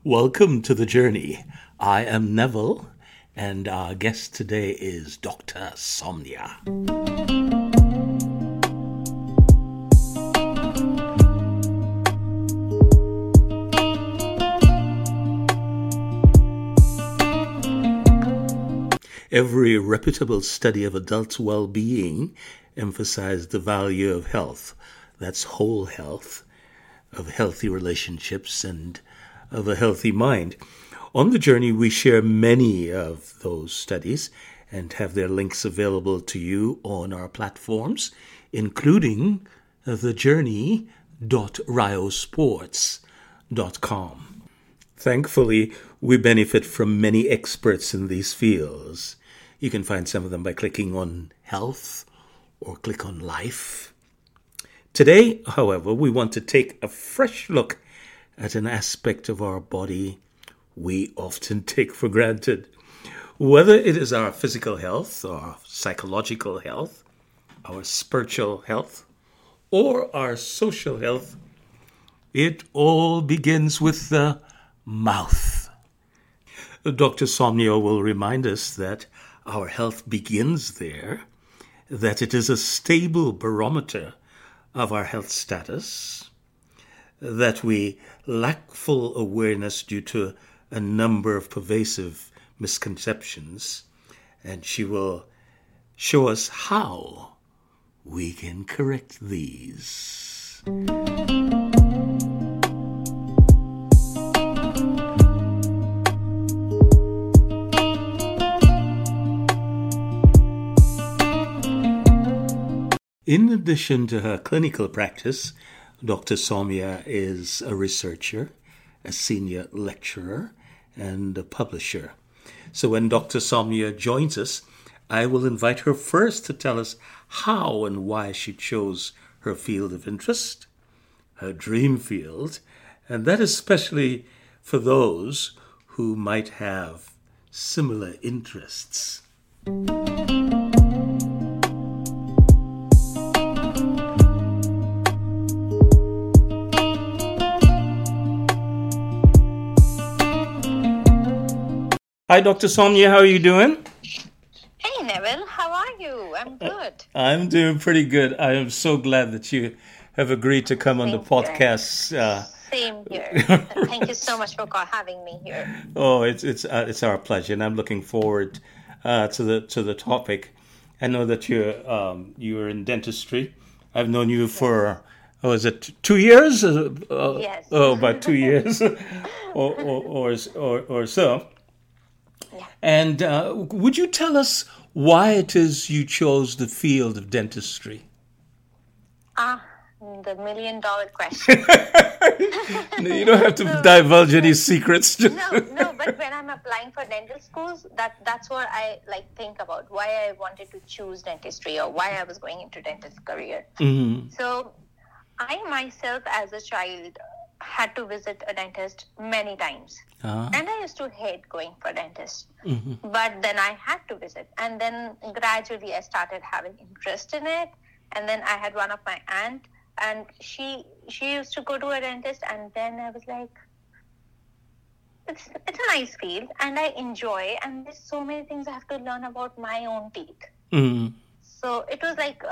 Welcome to the journey. I am Neville, and our guest today is Dr. Somnia. Every reputable study of adults' well-being emphasizes the value of health. That's whole health, of healthy relationships, and of a healthy mind. On the journey, we share many of those studies and have their links available to you on our platforms, including thejourney.riosports.com. Thankfully, we benefit from many experts in these fields. You can find some of them by clicking on health or click on life. Today, however, we want to take a fresh look at an aspect of our body we often take for granted. Whether it is our physical health, our psychological health, our spiritual health, or our social health, it all begins with the mouth. Dr. Somnia will remind us that our health begins there, that it is a stable barometer of our health status, that we lack full awareness due to a number of pervasive misconceptions, and she will show us how we can correct these. In addition to her clinical practice, Dr. Somnia is a researcher, a senior lecturer, and a publisher. So when Dr. Somnia joins us, I will invite her first to tell us how and why she chose her field of interest, her dream field, and that especially for those who might have similar interests. Hi, Dr. Somnia. How are you doing? Hey, Neville. How are you? I'm good. I'm doing pretty good. I am so glad that you have agreed to come on the podcast. Same here. Thank you so much for having me here. Oh, it's our pleasure, and I'm looking forward to the topic. I know that you're in dentistry. I've known you for is it 2 years? Yes. Oh, about 2 years, or so. Yeah. And would you tell us why it is you chose the field of dentistry? The $1,000,000 question. You don't have to divulge any secrets. No, but when I'm applying for dental schools, that's what I think about, why I wanted to choose dentistry or why I was going into dentist career. Mm-hmm. So I myself as a child had to visit a dentist many times. Uh-huh. And I used to hate going for dentist. Mm-hmm. But then I had to visit. And then gradually I started having interest in it. And then I had one of my aunt, and she used to go to a dentist. And then I was like, it's a nice field and I enjoy. And there's so many things I have to learn about my own teeth. Mm-hmm. So it was like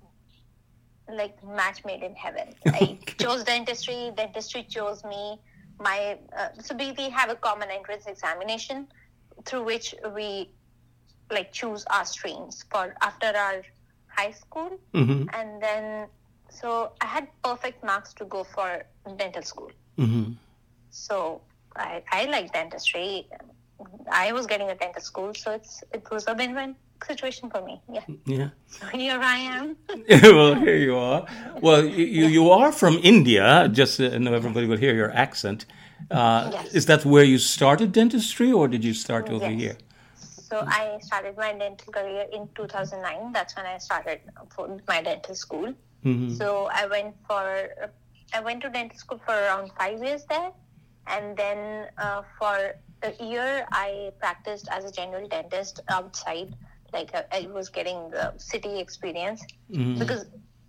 match made in heaven. I chose dentistry chose me. So we have a common entrance examination through which we choose our streams for after our high school. Mm-hmm. And then so I had perfect marks to go for dental school. Mm-hmm. So I like dentistry. I was getting a dental school, so it was a win-win situation for me. Yeah. So here I am. Well, here you are. Well, you are from India. Just so everybody will hear your accent. Yes. Is that where you started dentistry, or did you start over Yes. here? So I started my dental career in 2009. That's when I started for my dental school. Mm-hmm. So I went to dental school for around 5 years there, and then for a year I practiced as a general dentist outside. I was getting the city experience, Mm-hmm. because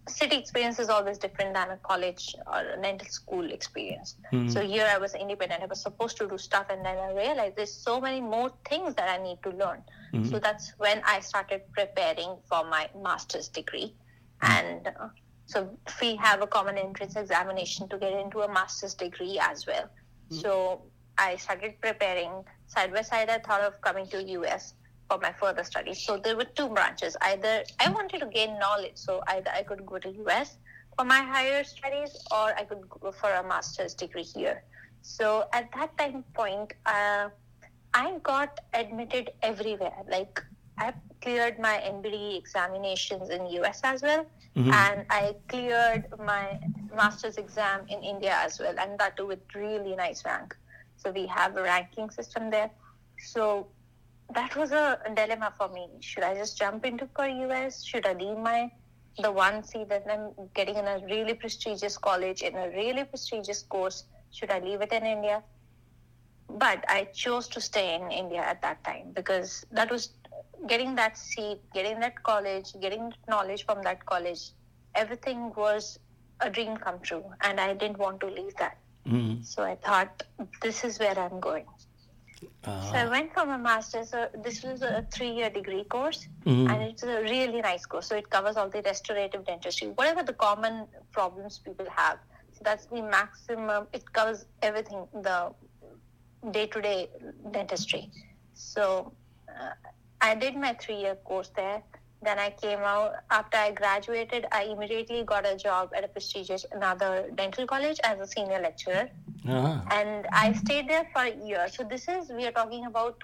city experience is always different than a college or a dental school experience. So here I was independent. I was supposed to do stuff, and then I realized there's so many more things that I need to learn. So that's when I started preparing for my master's degree. And so we have a common entrance examination to get into a master's degree as well. So I started preparing. Side by side, I thought of coming to US for my further studies. So there were two branches. Either I wanted to gain knowledge, so either I could go to US for my higher studies, or I could go for a master's degree here. So at that time point, I got admitted everywhere. Like, I cleared my NBD examinations in US as well, and I cleared my master's exam in India as well, and that too with really nice rank. So we have a ranking system there. So that was a dilemma for me. Should I just jump into for US? Should I leave the one seat that I'm getting in a really prestigious college, in a really prestigious course? Should I leave it in India? But I chose to stay in India at that time, because that was getting that seat, getting that college, getting knowledge from that college. Everything was a dream come true, and I didn't want to leave that. So I thought, this is where I'm going. So I went for my master's. So this was a 3-year degree course, and it's a really nice course. So it covers all the restorative dentistry, whatever the common problems people have. So that's the maximum. It covers everything, the day-to-day dentistry. So I did my 3-year course there. Then I came out. After I graduated, I immediately got a job at a prestigious another dental college as a senior lecturer. And I stayed there for a year. So we are talking about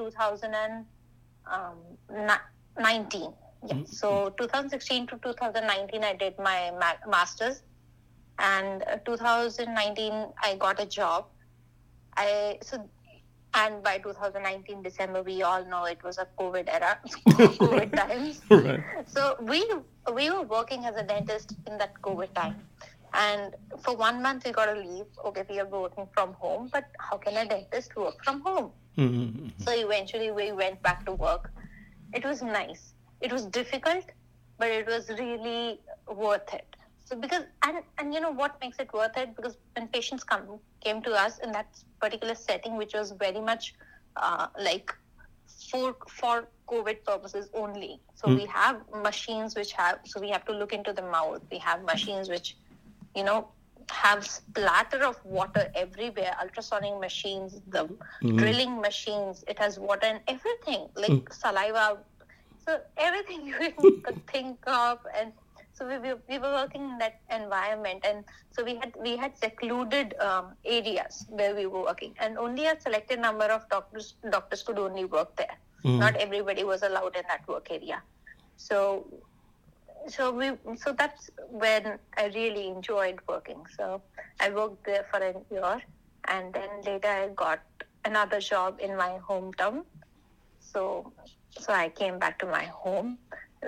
2019. Yeah. So 2016 to 2019, I did my master's. And 2019, I got a job. And by 2019 December, we all know it was a COVID era, COVID times. Right. So we were working as a dentist in that COVID time. And for 1 month, we got to leave. Okay, we are working from home, but how can a dentist work from home? So eventually, we went back to work. It was nice. It was difficult, but it was really worth it. So because, and you know what makes it worth it? Because when patients came to us in that particular setting, which was very much like for COVID purposes only. So we have machines so we have to look into the mouth. We have machines which, have splatter of water everywhere, ultrasonic machines, the drilling machines, it has water and everything, like saliva. So everything you could think of. And so we were working in that environment, and so we had secluded areas where we were working, and only a selected number of doctors could only work there. Not everybody was allowed in that work area. So that's when I really enjoyed working. So I worked there for a year, and then later I got another job in my hometown. So I came back to my home.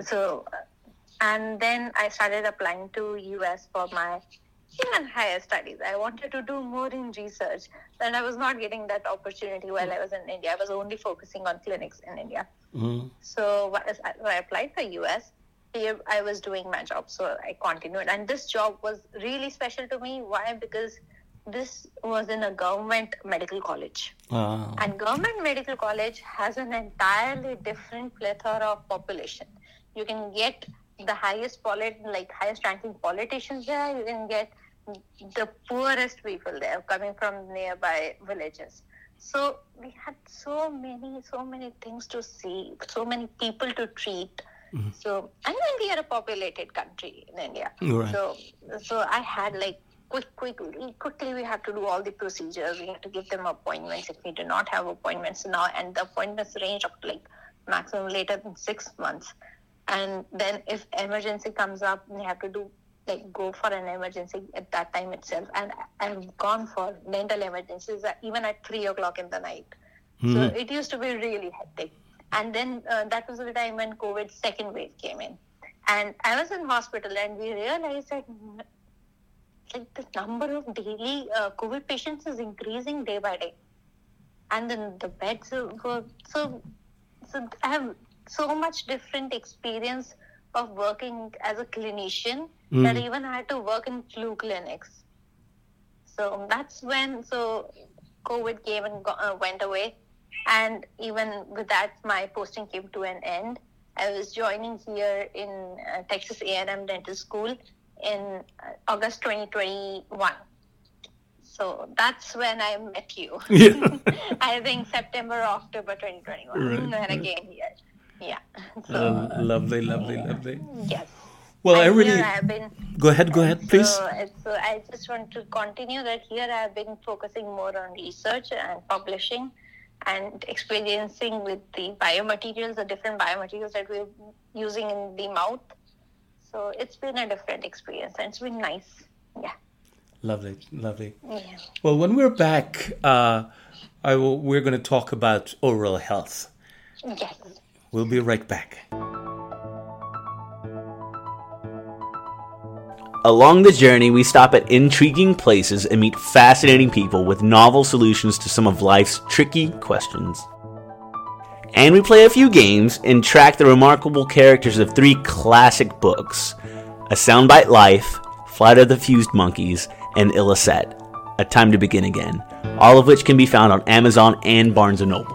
And then I started applying to US for my even higher studies. I wanted to do more in research, and I was not getting that opportunity while I was in India. I was only focusing on clinics in India. So I applied for US. Here I was doing my job, so I continued. And this job was really special to me. Why? Because this was in a government medical college. And government medical college has an entirely different plethora of population. You can get the highest ranking politicians there. You can get the poorest people there coming from nearby villages. So we had so many things to see, so many people to treat. So, and then we are a populated country in India. Right. So I had quickly we have to do all the procedures. We have to give them appointments if we do not have appointments now, and the appointments range up to maximum later than 6 months. And then if emergency comes up, we have to go for an emergency at that time itself. And I've gone for dental emergencies even at 3:00 in the night. So it used to be really hectic. And then that was the time when COVID second wave came in. And I was in hospital, and we realized that the number of daily COVID patients is increasing day by day. And then the beds were so I have so much different experience of working as a clinician that even I had to work in flu clinics. So that's when COVID came and went away. And even with that, my posting came to an end. I was joining here in Texas A&M Dental School in August 2021. So that's when I met you. Yeah. I think September or October 2021 when I came here. Yeah. So, Lovely. yes. Well, And I really... here I have been... Go ahead, please. So I just want to continue that here I have been focusing more on research and publishing and experiencing with the biomaterials, the different biomaterials that we're using in the mouth. So it's been a different experience and it's been nice. Yeah. Lovely. Yeah. Well, when we're back, we're going to talk about oral health. Yes. We'll be right back. Along the journey, we stop at intriguing places and meet fascinating people with novel solutions to some of life's tricky questions. And we play a few games and track the remarkable characters of 3 classic books: A Soundbite Life, Flight of the Fused Monkeys, and Illicet, A Time to Begin Again, all of which can be found on Amazon and Barnes & Noble.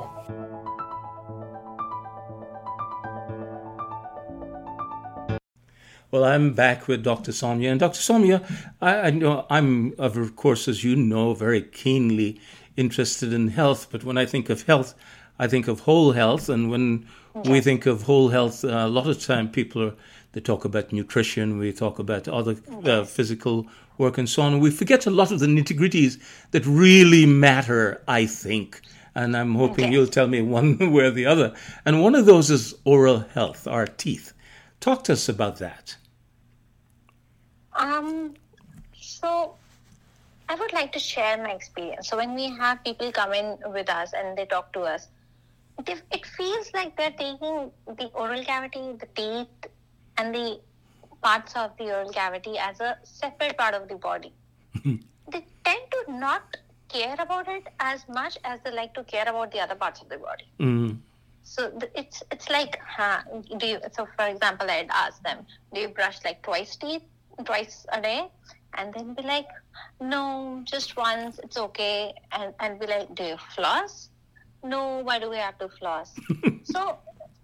Well, I'm back with Dr. Soumya. And Dr. Soumya, I know I'm, of course, as you know, very keenly interested in health. But when I think of health, I think of whole health. And when we think of whole health, a lot of time they talk about nutrition, we talk about other physical work and so on. We forget a lot of the nitty-gritties that really matter, I think. And I'm hoping you'll tell me one way or the other. And one of those is oral health, our teeth. Talk to us about that. So I would like to share my experience. So when we have people come in with us and they talk to us, it feels like they're taking the oral cavity, the teeth, and the parts of the oral cavity as a separate part of the body. They tend to not care about it as much as they like to care about the other parts of the body. Mm. So it's like, so for example, I'd ask them, do you brush like twice a day? And then be like, no, just once, it's okay. And be like, do you floss? No, why do we have to floss? so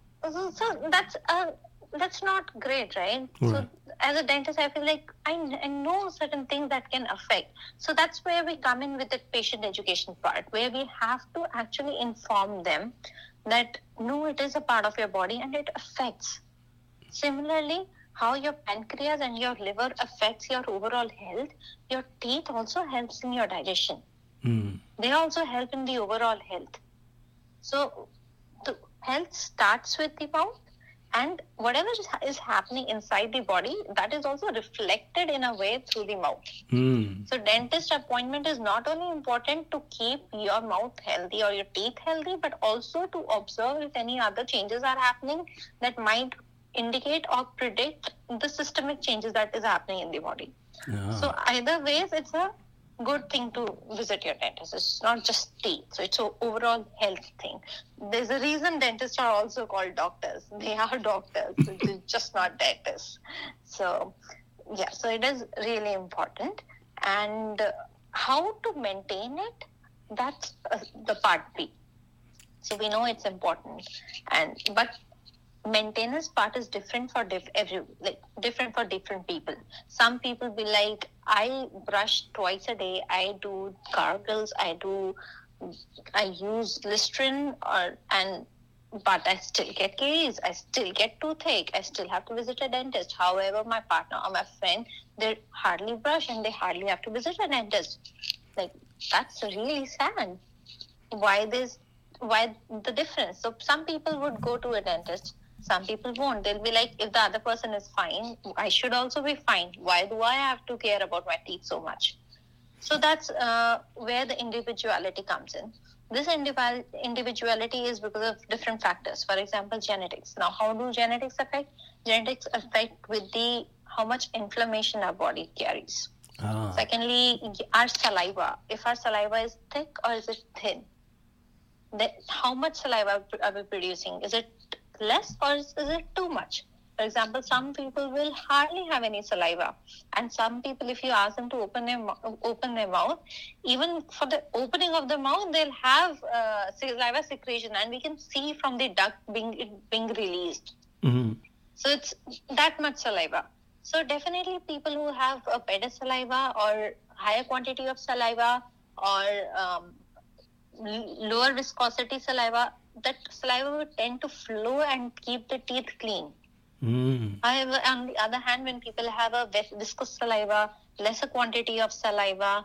that's not great, right? Right. So as a dentist, I feel like I know certain things that can affect. So that's where we come in with the patient education part, where we have to actually inform them that no, it is a part of your body and it affects. Similarly, how your pancreas and your liver affects your overall health, your teeth also helps in your digestion. They also help in the overall health. So the health starts with the mouth, and whatever is happening inside the body, that is also reflected in a way through the mouth. So dentist appointment is not only important to keep your mouth healthy or your teeth healthy, but also to observe if any other changes are happening that might indicate or predict the systemic changes that is happening in the body. So either ways, it's a good thing to visit your dentist. It's not just teeth. So it's an overall health thing. There's a reason dentists are also called doctors. They are doctors. They're just not dentists. So yeah, so it is really important. And how to maintain it, that's the part B. So we know it's important. But maintenance part is different for different for different people. Some people be like, I brush twice a day, I do gargles, I use Listerine, but I still get caries, I still get toothache, I still have to visit a dentist. However, my partner or my friend, they hardly brush and they hardly have to visit a dentist. Like, that's really sad. Why the difference? So some people would go to a dentist, some people won't. They'll be like, if the other person is fine, I should also be fine. Why do I have to care about my teeth so much? So that's where the individuality comes in. This individuality is because of different factors. For example, genetics. Now, how do genetics affect? Genetics affect with how much inflammation our body carries. Secondly, our saliva. If our saliva is thick or is it thin? How much saliva are we producing? Is it less or is it too much? For example, some people will hardly have any saliva, and some people, if you ask them to open their mouth, even for the opening of the mouth, they'll have saliva secretion, and we can see from the duct being released. Mm-hmm. So it's that much saliva. So definitely people who have a better saliva or higher quantity of saliva or lower viscosity saliva, that saliva will tend to flow and keep the teeth clean. However, on the other hand, when people have a viscous saliva, lesser quantity of saliva,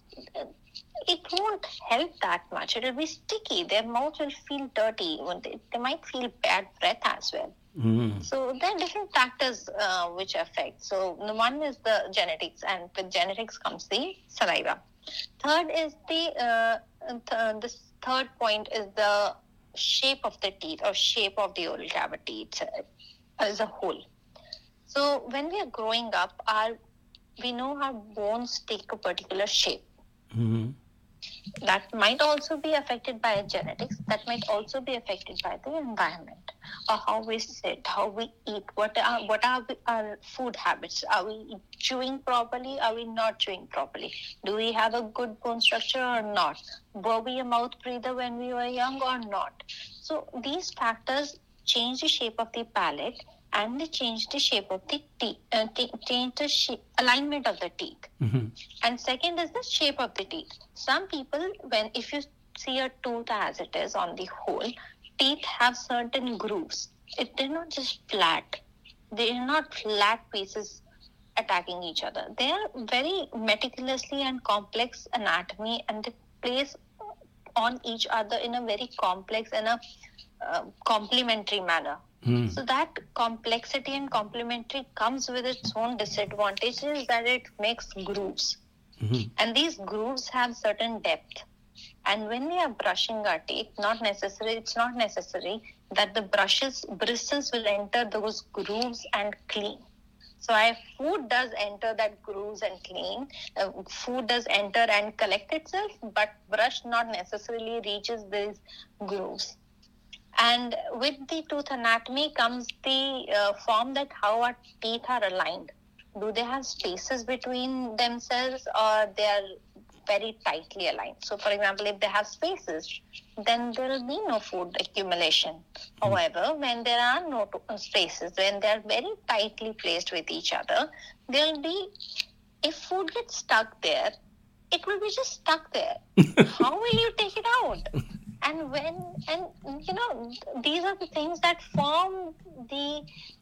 it won't help that much. It will be sticky. Their mouth will feel dirty. They might feel bad breath as well. So there are different factors which affect. So the one is the genetics, and with genetics comes the saliva. Third is the third point is the shape of the teeth or shape of the oral cavity as a whole. So when we are growing up, we know our bones take a particular shape. That might also be affected by genetics. That might also be affected by the environment, or how we sit, how we eat, what are our food habits. Are we chewing properly? Are we not chewing properly? Do we have a good bone structure or not? Were we a mouth breather when we were young or not? So these factors change the shape of the palate, and they change the shape of the teeth, change the alignment of the teeth. And second is the shape of the teeth. Some people, if you see a tooth as it is on the whole, teeth have certain grooves. They're not just flat. They're not flat pieces attacking each other. They are very meticulously and complex anatomy, and they place on each other in a very complex and a complementary manner. So that complexity and complementary comes with its own disadvantages, that it makes grooves. And these grooves have certain depth. And when we are brushing our teeth, it's not necessary that the bristles will enter those grooves and clean. So if food does enter that grooves and clean, food does enter and collect itself, but brush not necessarily reaches these grooves. And with the tooth anatomy comes the form that how our teeth are aligned. Do they have spaces between themselves, or they are very tightly aligned? So, for example, if they have spaces, then there will be no food accumulation. However, when there are no spaces, when they are very tightly placed with each other, there will be, if food gets stuck there, it will be just stuck there. How will you take it out? And these are the things that form the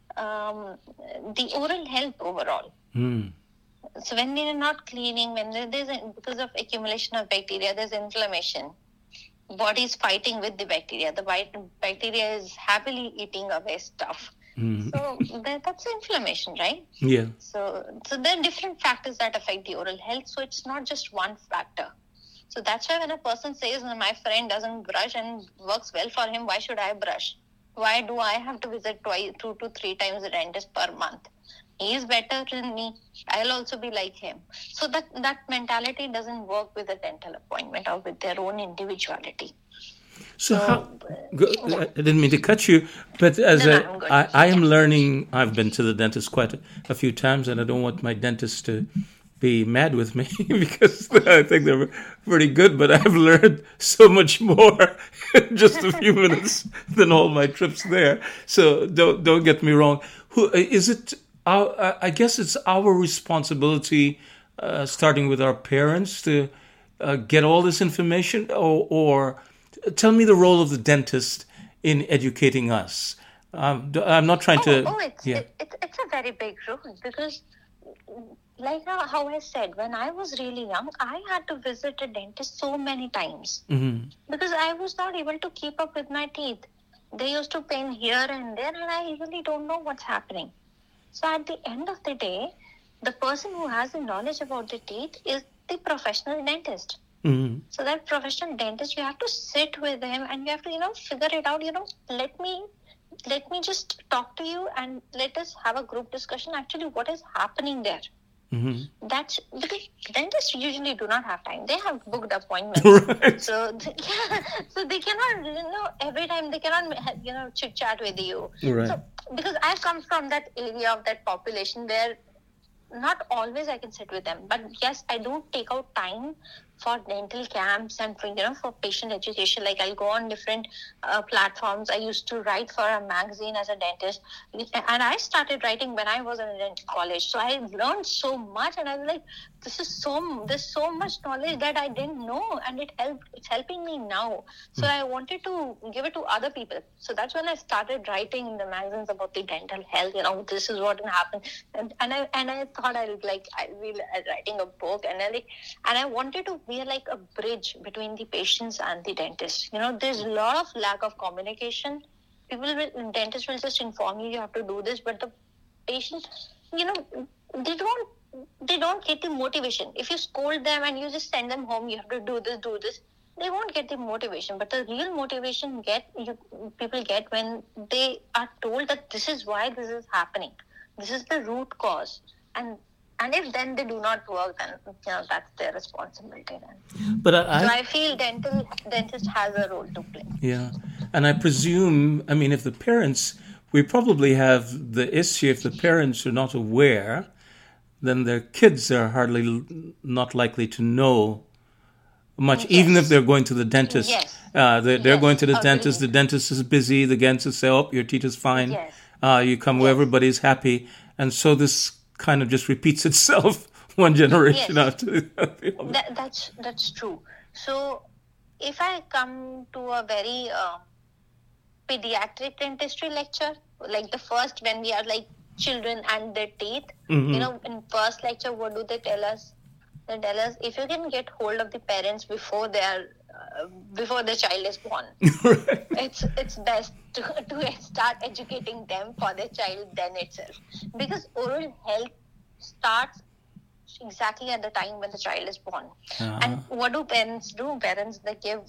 oral health overall. So when we are not cleaning, because of accumulation of bacteria, there's inflammation. Body is fighting with the bacteria. The bacteria is happily eating away stuff. So that's inflammation, right? Yeah. So there are different factors that affect the oral health. So it's not just one factor. So that's why when a person says, my friend doesn't brush and works well for him, why should I brush? Why do I have to visit 2 to 3 times the dentist per month? He is better than me. I'll also be like him. So that mentality doesn't work with a dental appointment or with their own individuality. I didn't mean to cut you, but as I am learning, I've been to the dentist quite a few times, and I don't want my dentist to be mad with me because I think they're pretty good, but I've learned so much more in just a few minutes than all my trips there. So don't get me wrong. Is it? I guess it's our responsibility, starting with our parents, to get all this information, or tell me the role of the dentist in educating us. I'm not trying to. It's a very big role, because, like how I said, when I was really young, I had to visit a dentist so many times because I was not able to keep up with my teeth. They used to pain here and there, and I really don't know what's happening. So at the end of the day, the person who has the knowledge about the teeth is the professional dentist. So that professional dentist, you have to sit with him and you have to, figure it out. Let me just talk to you and let us have a group discussion. Actually, what is happening there? That's because dentists usually do not have time. They have booked appointments. Right. So they cannot, every time they cannot, chit chat with you. Right. So because I come from that area of that population where not always I can sit with them, but yes, I do take out time for dental camps and for patient education. Like I'll go on different platforms. I used to write for a magazine as a dentist, and I started writing when I was in a dental college. So I learned so much, and I was like, there's so much knowledge that I didn't know, and it's helping me now. So I wanted to give it to other people. So that's when I started writing in the magazines about the dental health. This is what happened, and I thought I'll be writing a book, and I wanted to be like a bridge between the patients and the dentist. There's a lot of lack of communication. Dentists will just inform you have to do this, but the patient, they don't get the motivation. If you scold them and you just send them home, you have to do this, they won't get the motivation. But the real motivation people get when they are told that this is why this is happening. This is the root cause. And if then they do not work, then that's their responsibility then. But so I feel dentist has a role to play. Yeah. And I presume, if the parents, we probably have the issue, if the parents are not aware, then their kids are hardly not likely to know much, even if they're going to the dentist. Yes. They're going to the dentist. The dentist is busy. The dentist say, "Oh, your teeth is fine." Yes. You come where everybody's happy, and so this kind of just repeats itself one generation after the other. That's true. So if I come to a very pediatric dentistry lecture, like the first when we are like children and their teeth, in first lecture, what do they tell us? They tell us if you can get hold of the parents before the child is born, Right. it's best to start educating them for their child then itself, because oral health starts exactly at the time when the child is born. And what do parents do? Parents, they give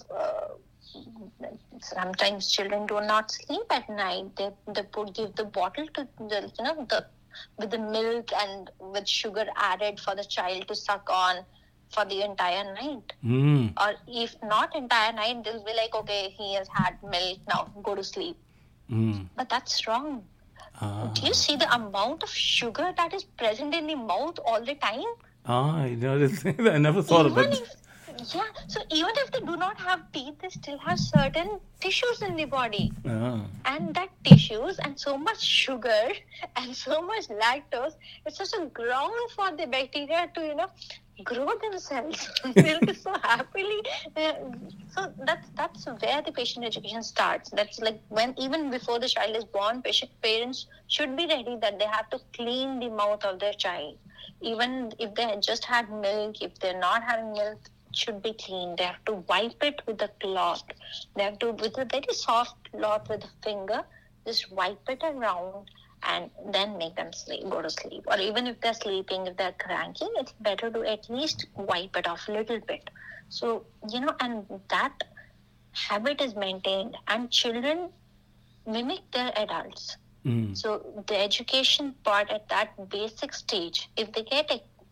sometimes children do not sleep at night. They give the bottle to with the milk and with sugar added for the child to suck on for the entire night. Or if not entire night, they'll be like, okay, he has had milk, now go to sleep. But that's wrong. Do you see the amount of sugar that is present in the mouth all the time? I never thought of it. So even if they do not have teeth, they still have certain tissues in the body. And that tissues and so much sugar and so much lactose, it's such a ground for the bacteria to, grow themselves. They'll be so happily. So that's where the patient education starts. That's like when even before the child is born, parents should be ready that they have to clean the mouth of their child. Even if they just had milk, if they're not having milk, it should be clean. They have to wipe it with a cloth. They have to, with a very soft cloth with a finger, just wipe it around and then make them go to sleep. Or even if they're sleeping, if they're cranky, it's better to at least wipe it off a little bit. So, and that habit is maintained, and children mimic their adults. So the education part at that basic stage, if they get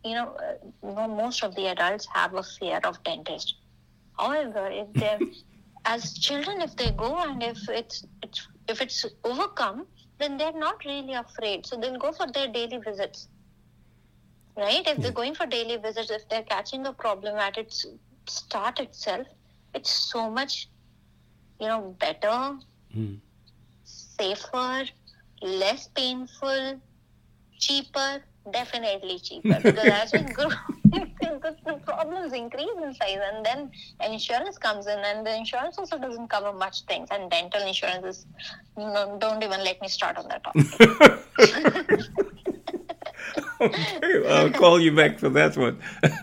most of the adults have a fear of dentist. However, if they're as children, if they go and if it's overcome, then they're not really afraid. So they'll go for their daily visits, right? If they're going for daily visits, if they're catching a problem at its start itself, it's so much, better, safer, less painful, cheaper, definitely cheaper. Because as we grow, the problems increase in size, and then insurance comes in, and the insurance also doesn't cover much things. And dental insurance is, don't even let me start on that topic. Okay, well, I'll call you back for that one.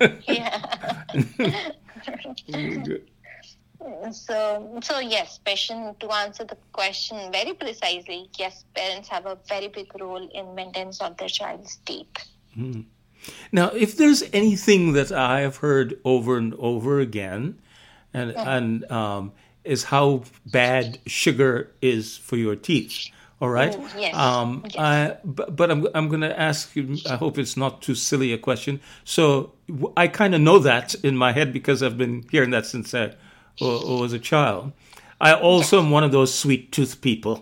So yes, patient, to answer the question very precisely, yes, parents have a very big role in maintenance of their child's teeth. Now, if there's anything that I have heard over and over again, and is how bad sugar is for your teeth. All right. Yes. But I'm going to ask you. I hope it's not too silly a question. So I kind of know that in my head because I've been hearing that since I was a child. I also am one of those sweet tooth people.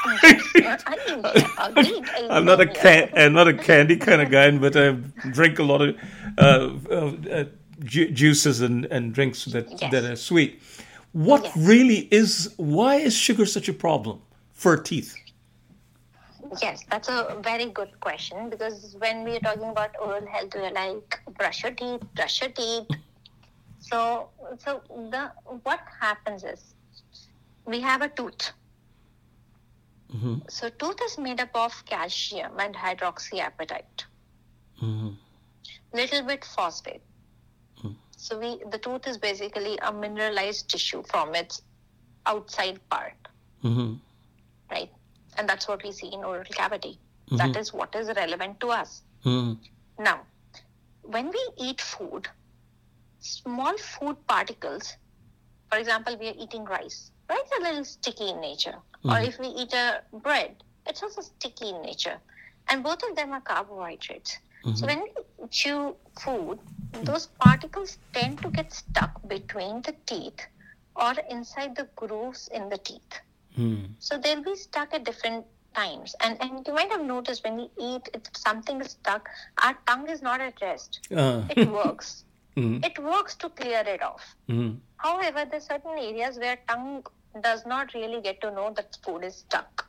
I'm not a candy kind of guy, but I drink a lot of juices and drinks that are sweet. Why is sugar such a problem for teeth? Yes, that's a very good question, because when we are talking about oral health, we're like, brush your teeth, brush your teeth. So what happens is, we have a tooth. Mm-hmm. So tooth is made up of calcium and hydroxyapatite. Mm-hmm. Little bit phosphate. Mm-hmm. So the tooth is basically a mineralized tissue from its outside part. Mm-hmm. Right? And that's what we see in oral cavity. Mm-hmm. That is what is relevant to us. Mm-hmm. Now, when we eat food, small food particles, for example, we are eating rice. Rice is a little sticky in nature. Mm-hmm. Or if we eat a bread, it's also sticky in nature. And both of them are carbohydrates. Mm-hmm. So when we chew food, those particles tend to get stuck between the teeth or inside the grooves in the teeth. Mm-hmm. So they'll be stuck at different times. And you might have noticed when we eat, if something is stuck, our tongue is not at rest. It works. Mm-hmm. It works to clear it off. Mm-hmm. However, there are certain areas where tongue does not really get to know that food is stuck.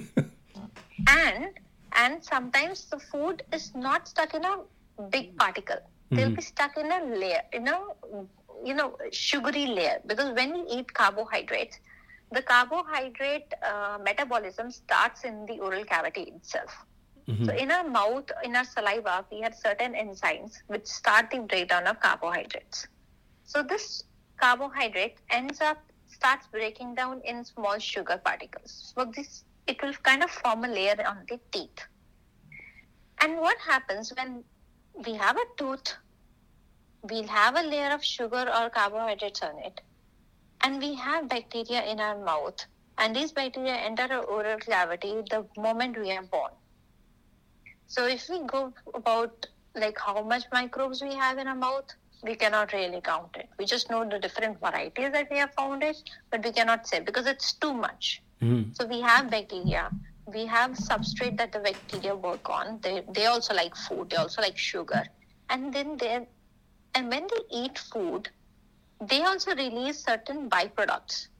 And sometimes the food is not stuck in a big particle. They'll be stuck in a layer, sugary layer. Because when we eat carbohydrates, the carbohydrate metabolism starts in the oral cavity itself. Mm-hmm. So in our mouth, in our saliva, we have certain enzymes which start the breakdown of carbohydrates. So this carbohydrate starts breaking down in small sugar particles. So it will kind of form a layer on the teeth. And what happens when we have a tooth, we'll have a layer of sugar or carbohydrates on it, and we have bacteria in our mouth, and these bacteria enter our oral cavity the moment we are born. So if we go about like how much microbes we have in our mouth, we cannot really count it. We just know the different varieties that we have found it, but we cannot say because it's too much. Mm-hmm. So we have bacteria. We have substrate that the bacteria work on. They also like food. They also like sugar. And when they eat food, they also release certain byproducts.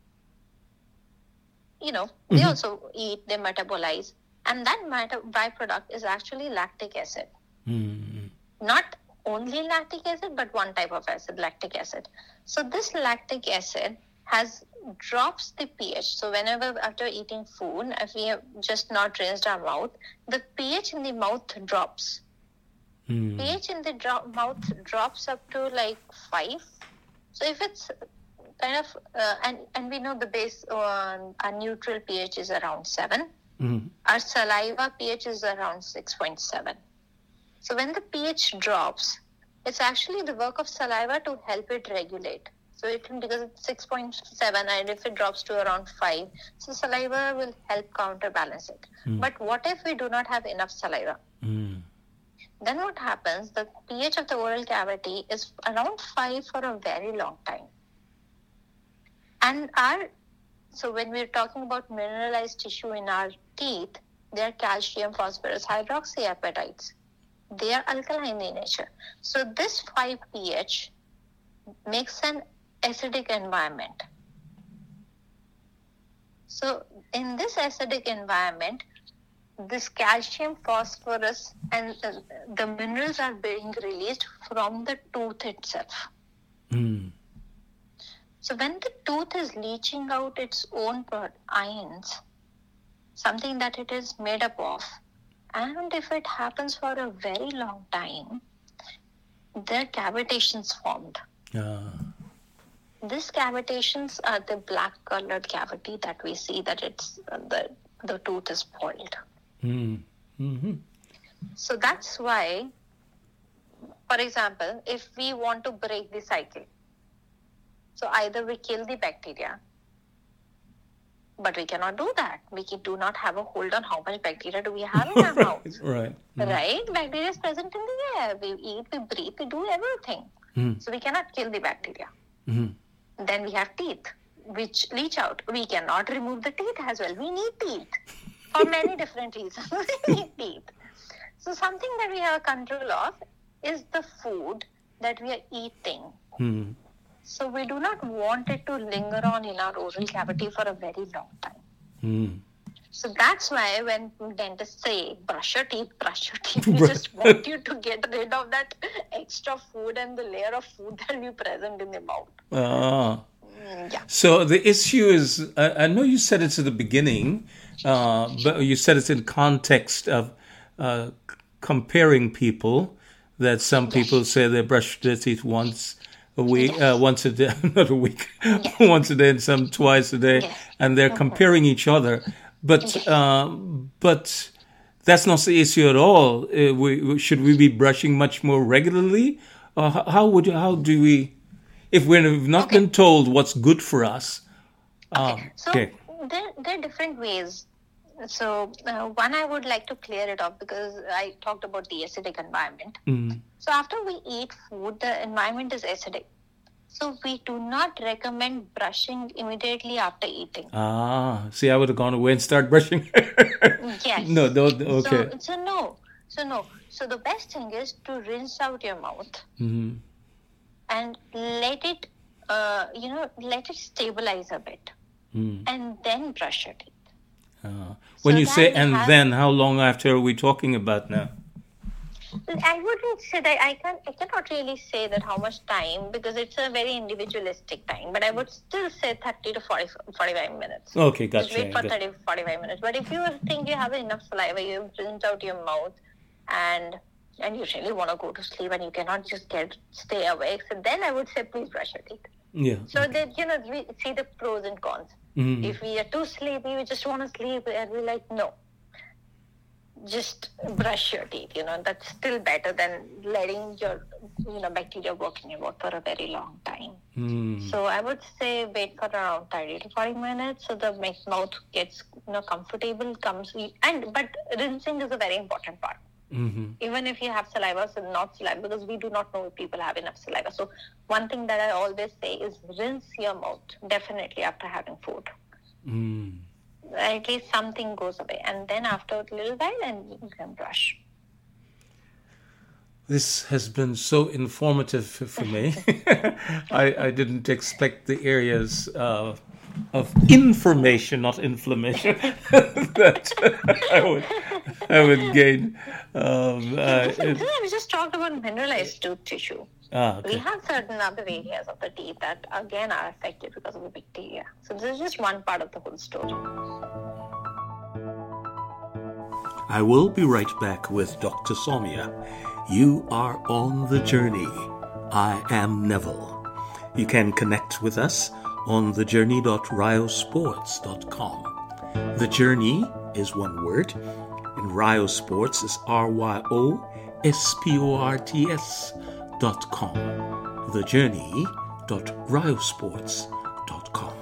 They also eat, they metabolize. And that byproduct is actually lactic acid. Mm-hmm. Not only lactic acid, but one type of acid, lactic acid. So this lactic acid drops the pH. So whenever after eating food, if we have just not rinsed our mouth, the pH in the mouth drops. Mm. pH in the mouth drops up to like 5. So if it's kind of, and we know the base, our neutral pH is around 7. Mm. Our saliva pH is around 6.7. So when the pH drops, it's actually the work of saliva to help it regulate. So because it's 6.7, and if it drops to around 5, so saliva will help counterbalance it. Mm. But what if we do not have enough saliva? Mm. Then what happens? The pH of the oral cavity is around 5 for a very long time. And so when we're talking about mineralized tissue in our teeth, they are calcium, phosphorus, hydroxyapatites. They are alkaline in nature. So this 5 pH makes an acidic environment. So in this acidic environment, this calcium, phosphorus, and the minerals are being released from the tooth itself. Mm. So when the tooth is leaching out its own ions, something that it is made up of, and if it happens for a very long time, there are cavitations formed. These cavitations are the black colored cavity that we see that it's the tooth is spoiled. Mm. Mm-hmm. So that's why, for example, if we want to break the cycle, so either we kill the bacteria But we cannot do that. We do not have a hold on how much bacteria do we have in our mouth. Right. Right? Bacteria is present in the air. We eat, we breathe, we do everything. So we cannot kill the bacteria. Then we have teeth, which leach out. We cannot remove the teeth as well. We need teeth for many different reasons. We need teeth. So something that we have control of is the food that we are eating. So we do not want it to linger on in our oral cavity for a very long time. So that's why when dentists say, brush your teeth, we just want you to get rid of that extra food and the layer of food that will be present in the mouth. So the issue is, I know you said it at the beginning, but you said it's in context of comparing people, that some people say they brush their teeth once a week, once a day, not a week, once a day, and some twice a day, and they're comparing each other. But that's not the issue at all. Should we be brushing much more regularly? How do we, if we've not been told what's good for us? So there are different ways. So one, I would like to clear it off because I talked about the acidic environment. So after we eat food, the environment is acidic. So we do not recommend brushing immediately after eating. See, I would have gone away and started brushing. Yes. No, okay. So no. So the best thing is to rinse out your mouth and let it, let it stabilize a bit, and then brush your teeth. When you say then, how long after are we talking about now? I wouldn't say that. I cannot really say that how much time, because it's a very individualistic time. But I would still say 30 to 45 minutes. Okay, gotcha. Just wait for 30 to 45 minutes. But if you think you have enough saliva, you've rinsed out your mouth, and you really want to go to sleep, and you cannot just stay awake, so then I would say please brush your teeth. Yeah. So that, we see the pros and cons. If we are too sleepy, we just want to sleep, and we're like, no. Just brush your teeth, that's still better than letting your, bacteria work in your mouth for a very long time. So I would say wait for around 30 to 40 minutes so the mouth gets, comfortable, but rinsing is a very important part. Even if you have saliva, so not saliva, because we do not know if people have enough saliva. So one thing that I always say is rinse your mouth, definitely after having food. At least something goes away, and then after a little while, and you can brush. This has been so informative for me. I didn't expect the areas of information, not inflammation, that I would gain. We just talked about mineralized tooth tissue. Okay. We have certain other areas of the teeth that again are affected because of the bacteria. So this is just one part of the whole story. I will be right back with Dr. Soumya. You are on the journey. I am Neville. You can connect with us on thejourney.ryosports.com. The Journey is one word, and Ryo Sports is RYOSPORTS.com. thejourney.ryosports.com.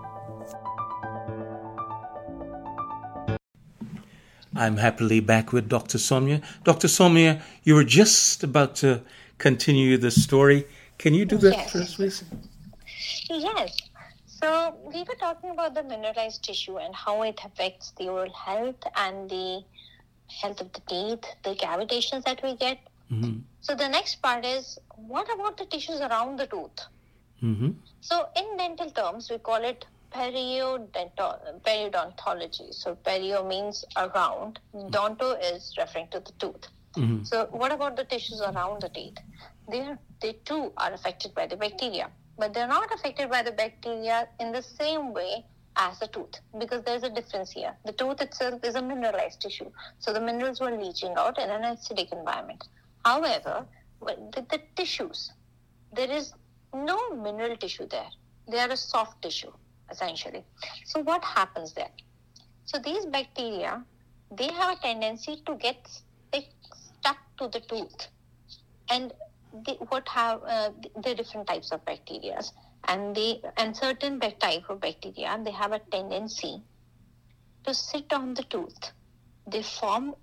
I'm happily back with Dr. Soumya. Dr. Soumya, you were just about to continue the story. Can you do that first, please? Yes. So we were talking about the mineralized tissue and how it affects the oral health and the health of the teeth, the cavitations that we get. So the next part is, what about the tissues around the tooth? So in dental terms, we call it periodontology. So perio means around. Donto is referring to the tooth. So what about the tissues around the teeth? They too are affected by the bacteria. But they're not affected by the bacteria in the same way as the tooth, because there's a difference here. The tooth itself is a mineralized tissue. So the minerals were leaching out in an acidic environment. However, the tissues, there is no mineral tissue there. They are a soft tissue, essentially. So what happens there? So these bacteria, they have a tendency to get stuck to the tooth. And the different types of bacteria. and certain type of bacteria, they have a tendency to sit on the tooth. They form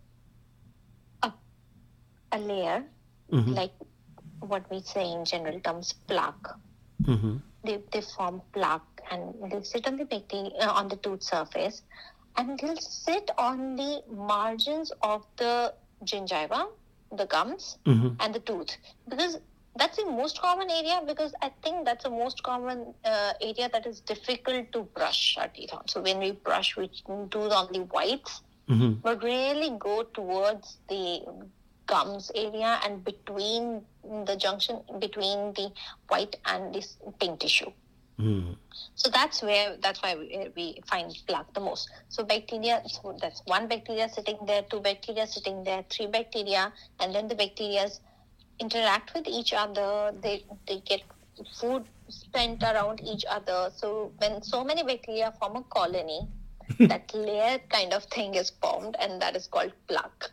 a layer, like what we say in general terms, plaque. They form plaque, and they sit on the bacteria on the tooth surface, and they'll sit on the margins of the gingiva, the gums, and the tooth, because that's the most common area, because I think that's the most common area that is difficult to brush our teeth on. So when we brush, we do it on the whites, but really go towards the gums area and between the junction between the white and this pink tissue. So that's why we find plaque the most. So bacteria, so that's one bacteria sitting there, two bacteria sitting there, three bacteria, and then the bacteria interact with each other. They get food spent around each other. So when so many bacteria form a colony, that layer kind of thing is formed, and that is called plaque.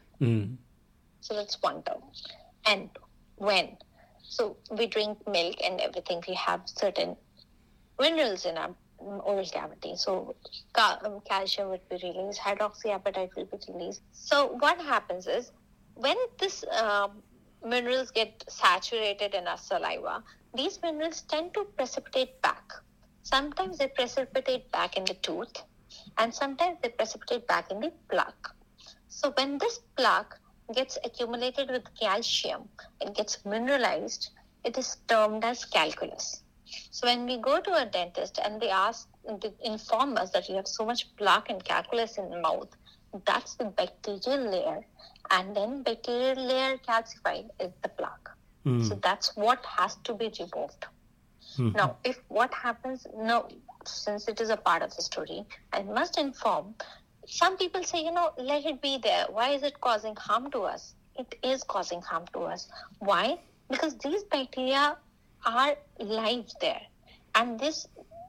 So that's one term. And when? So we drink milk and everything, we have certain minerals in our oral cavity. So calcium would be released, hydroxyapatite will be released. So what happens is, when this minerals get saturated in our saliva, these minerals tend to precipitate back. Sometimes they precipitate back in the tooth, and sometimes they precipitate back in the plaque. So when this plaque gets accumulated with calcium, it gets mineralized, it is termed as calculus. So when we go to a dentist and they inform us that you have so much plaque and calculus in the mouth, that's the bacterial layer. And then bacterial layer calcified is the plaque. So that's what has to be removed. Now, if what happens, since it is a part of the story, I must inform, some people say, let it be there. Why is it causing harm to us? It is causing harm to us. Why? Because these bacteria are live there. And this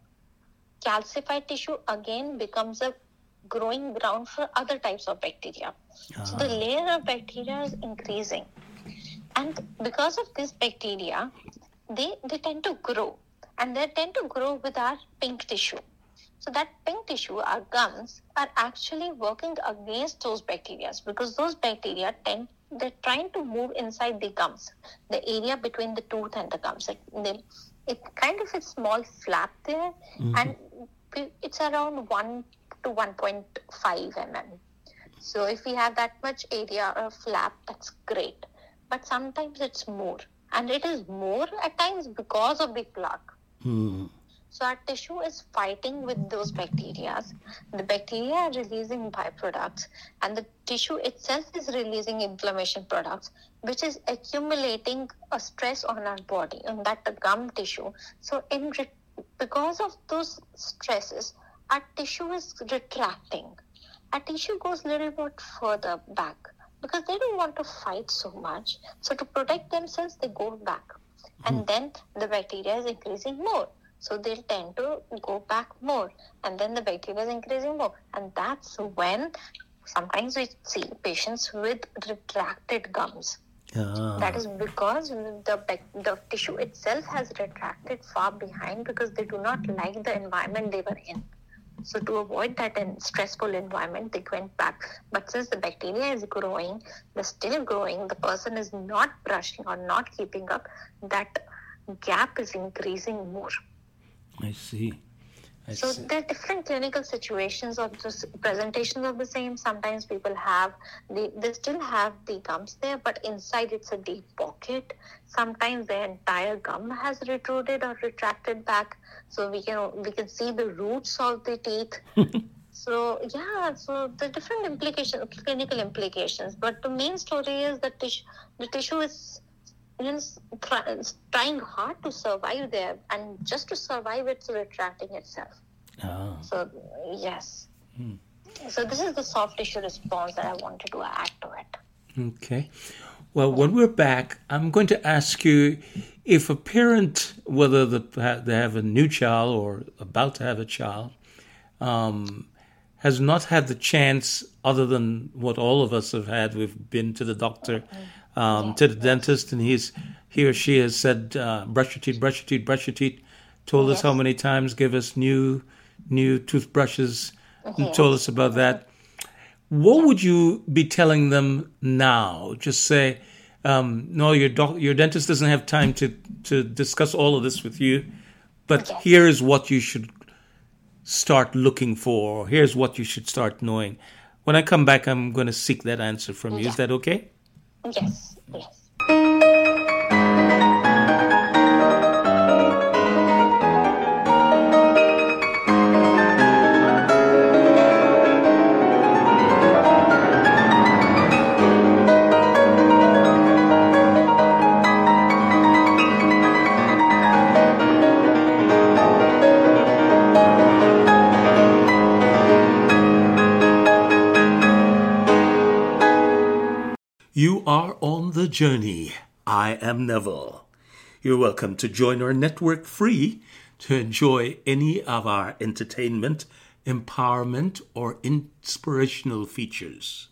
calcified tissue again becomes a growing ground for other types of bacteria. So the layer of bacteria is increasing. And because of this bacteria, they tend to grow. And they tend to grow with our pink tissue. So that pink tissue, our gums, are actually working against those bacteria, because those bacteria they're trying to move inside the gums, the area between the tooth and the gums. It kind of a small flap there, and it's around 1 to 1.5 mm. So if we have that much area or flap, that's great. But sometimes it's more, and it is more at times because of the plaque. So our tissue is fighting with those bacteria. The bacteria are releasing byproducts, and the tissue itself is releasing inflammation products, which is accumulating a stress on our body, on that the gum tissue. So because of those stresses, our tissue is retracting. Our tissue goes a little bit further back because they don't want to fight so much. So to protect themselves, they go back. And then the bacteria is increasing more. So they'll tend to go back more. And then the bacteria is increasing more. And that's when sometimes we see patients with retracted gums. That is because the tissue itself has retracted far behind because they do not like the environment they were in. So to avoid that stressful environment, they went back. But since the bacteria is growing, they're still growing, the person is not brushing or not keeping up, that gap is increasing more. I see. So there are different clinical situations of just presentations of the same. Sometimes people they still have the gums there, but inside it's a deep pocket. Sometimes the entire gum has retruded or retracted back, so we can see the roots of the teeth. So the different clinical implications. But the main story is that the tissue is trying hard to survive there, and just to survive, it's retracting itself. So yes. So this is the soft tissue response that I wanted to add to it. Okay. Well, when we're back, I'm going to ask you if a parent, whether they have a new child or about to have a child, has not had the chance, other than what all of us have had. We've been to the doctor, to the dentist, and he or she has said, brush your teeth, brush your teeth, brush your teeth. told us Yes. how many times, gave us new toothbrushes, and Yes. told us about that. What would you be telling them now? Just say, no, your dentist doesn't have time to discuss all of this with you, but Yes. here is what you should start looking for, or here's what you should start knowing. When I come back, I'm going to seek that answer from you. Yeah. Is that okay? Yes. Yes. You are on the journey. I am Neville. You're welcome to join our network free to enjoy any of our entertainment, empowerment, or inspirational features.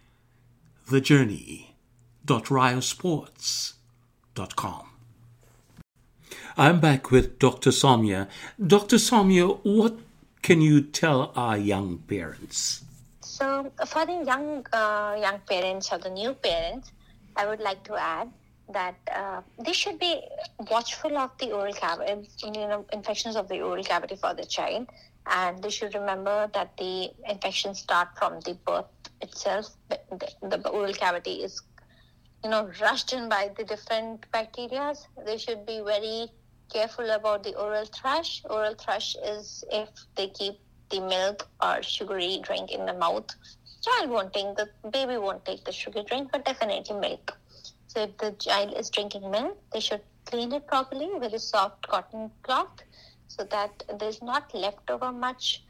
thejourney.riosports.com. I'm back with Dr. Soumya. Dr. Soumya, what can you tell our young parents? So for the young parents or the new parents, I would like to add that they should be watchful of the oral cavity, infections of the oral cavity for the child, and they should remember that the infections start from the birth itself. The oral cavity is, rushed in by the different bacteria. They should be very careful about the oral thrush. Oral thrush is if they keep the milk or sugary drink in the mouth. Baby won't take the sugary drink, but definitely milk. So if the child is drinking milk, they should clean it properly with a soft cotton cloth so that there's not leftover much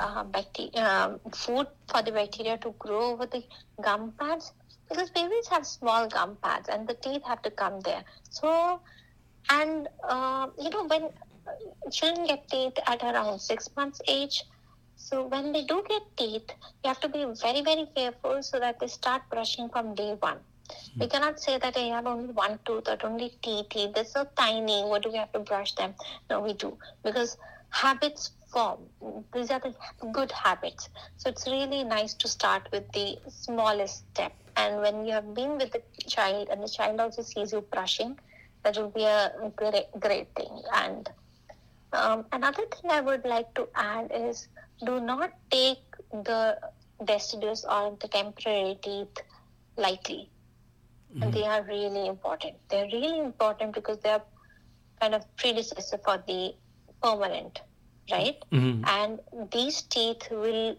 food for the bacteria to grow over the gum pads, because babies have small gum pads and the teeth have to come there. So, and when children get teeth at around 6 months age, so when they do get teeth, you have to be very, very careful so that they start brushing from day one. We cannot say that I have only one tooth or only teeth. They're so tiny. What do we have to brush them? No, we do. Because habits form. These are the good habits. So it's really nice to start with the smallest step. And when you have been with the child and the child also sees you brushing, that will be a great thing. And another thing I would like to add is, do not take the deciduous or the temporary teeth lightly. And they are really important. They're really important because they are kind of predecessor for the permanent, right? Mm-hmm. And these teeth will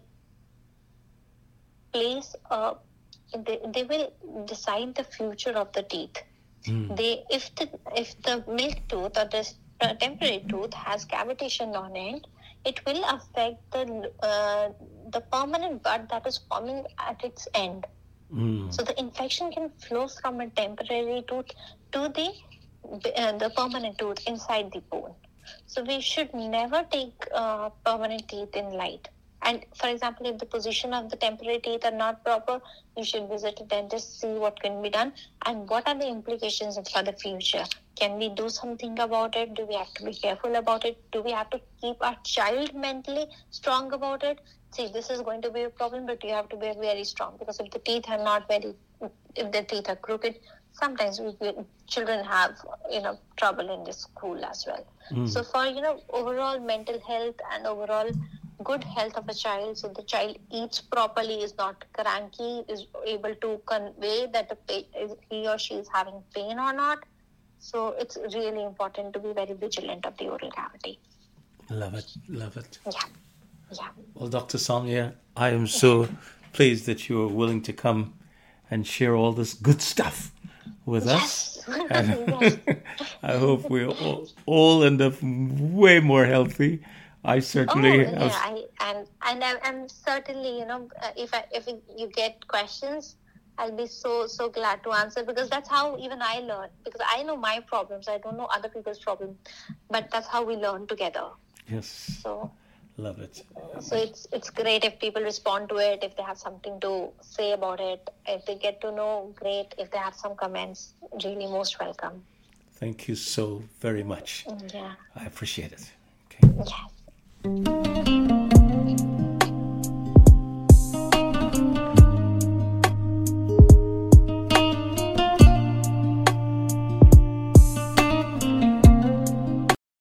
they will decide the future of the teeth. If the milk tooth or the temporary tooth has cavitation on it, it will affect the permanent bud that is forming at its end. So the infection can flow from a temporary tooth to the permanent tooth inside the bone. So we should never take permanent teeth in light. And for example, if the position of the temporary teeth are not proper, you should visit a dentist, see what can be done and what are the implications for the future. Can we do something about it? Do we have to be careful about it? Do we have to keep our child mentally strong about it? See, this is going to be a problem, but you have to be very strong, because if the teeth are not if the teeth are crooked, sometimes children have trouble in the school as well. So for overall mental health and overall good health of a child, so the child eats properly, is not cranky, is able to convey that he or she is having pain or not. So it's really important to be very vigilant of the oral cavity. Love it. Yeah. Well, Dr. Soumya, I am so pleased that you are willing to come and share all this good stuff with us. Yes. I hope we all end up way more healthy. I certainly have. I'm certainly, if you get questions, I'll be so glad to answer, because that's how even I learn. Because I know my problems, I don't know other people's problems, but that's how we learn together. Yes. So love it. So it's great if people respond to it, if they have something to say about it, if they get to know, great. If they have some comments, really most welcome. Thank you so very much. Yeah. I appreciate it. Okay. Yes.